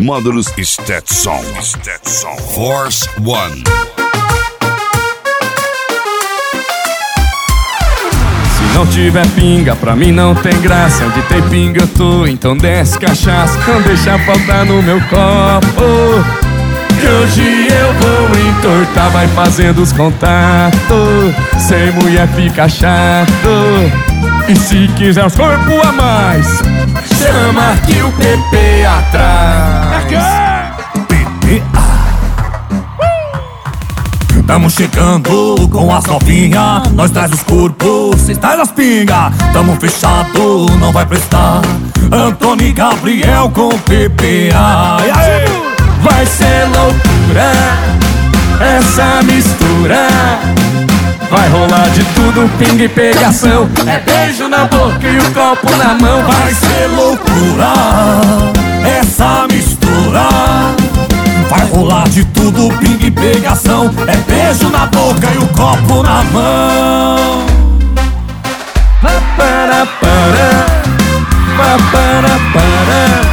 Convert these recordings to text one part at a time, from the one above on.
Módulos Stetson. Force One. Se não tiver pinga, pra mim não tem graça. Onde tem pinga eu tô, então desce cachaça. Não deixa faltar no meu copo, que hoje eu vou entortar. Vai fazendo os contatos, sem mulher fica chato. E se quiser uns corpos a mais, chama que o PP atrás. Tamo chegando com as novinha, nós traz os corpos, cês traz as pinga. Tamo fechado, não vai prestar. Antônio e Gabriel com PPA. Vai ser loucura essa mistura. Vai rolar de tudo, pinga e pegação. É beijo na boca e o copo na mão. Vai ser loucura essa mistura. Vai rolar de tudo, pinga e pegação. É beijo na boca e o copo na mão. Para, para.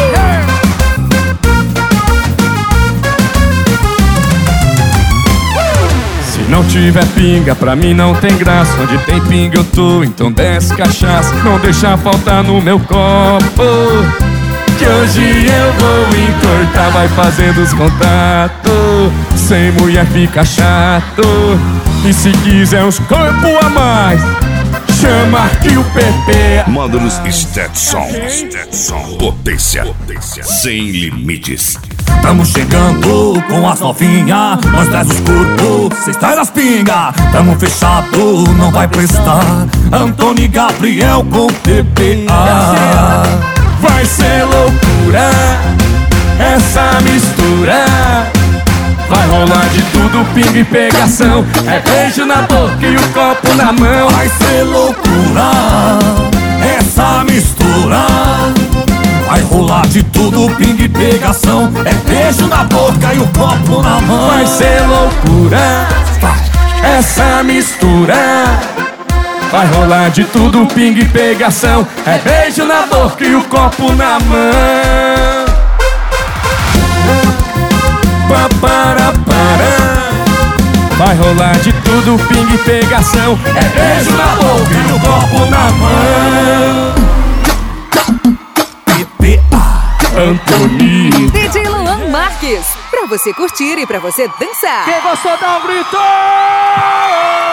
Se não tiver pinga, pra mim não tem graça. Onde tem pinga eu tô, então desce cachaça. Não deixa faltar no meu copo, que hoje eu vou entortar. Vai fazendo os contatos, sem mulher fica chato. E se quiser uns corpos a mais, chama que o PP. Módulos Stetson. Potência sem limites. Tamo chegando com as novinha, nós traz os corpos, cês traz as pinga. Tamo fechado, não vai prestar. Antônio e Gabriel com PPA. Vai ser loucura essa mistura. Vai rolar de tudo, pinga e pegação. É beijo na boca e o copo na mão. Vai ser loucura essa mistura. Vai rolar de tudo, pinga e pegação. É beijo na boca e o copo na mão. Vai ser loucura essa mistura. Vai rolar de tudo, pinga e pegação. É beijo na boca e o copo na mão. Para. Vai rolar de tudo, pinga e pegação. É beijo na boca e o copo na mão. Antônio DJ Luan Marques, pra você curtir e pra você dançar. Quem gostou dá um grito!